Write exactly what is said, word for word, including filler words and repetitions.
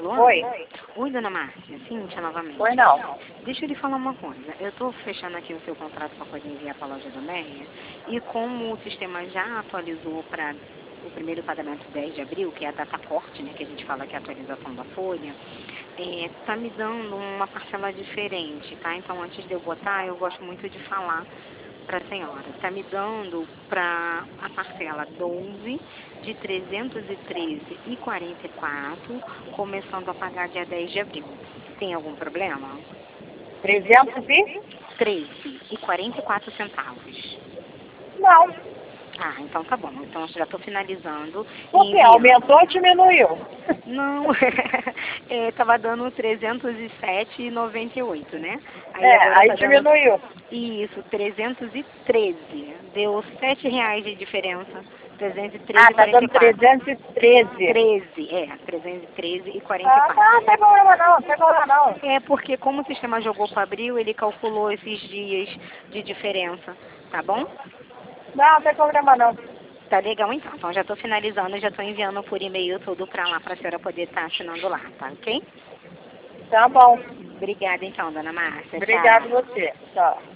Alô? Oi. Oi, dona Márcia. Cíntia, novamente. Oi, não. Deixa eu lhe falar uma coisa. Eu estou fechando aqui o seu contrato para poder enviar para a loja do Meia. E como o sistema já atualizou para o primeiro pagamento dez de abril, que é a data corte, né, que a gente fala que é a atualização da folha, está me dando uma parcela diferente, tá? Então, antes de eu botar, eu gosto muito de falar para a senhora. Está me dando para a parcela doze de trezentos e treze e quarenta e quatro, começando a pagar dia dez de abril. Tem algum problema? trezentos e? treze e quarenta e quatro centavos. Não. Ah, então tá bom. Então já estou finalizando. Por quê? Aumentou ou diminuiu? Não, estava dando trezentos e sete e noventa e oito, né? Aí É, agora aí tá diminuiu. dando... Isso, trezentos e treze. Deu sete reais de diferença. trezentos e treze Ah, e tá quarenta e dando quatro. trezentos e treze. treze, é, trezentos e treze e quarenta e Ah, quatro. não, não tem problema não, não tem problema não. É porque como o sistema jogou para abril, ele calculou esses dias de diferença, tá bom? Não, não tem problema não. Tá legal então. Então já estou finalizando e já estou enviando por e-mail tudo para lá, para a senhora poder estar assinando lá, tá ok? Tá bom. Obrigada então, dona Márcia. Obrigado Tchau. você. Tchau.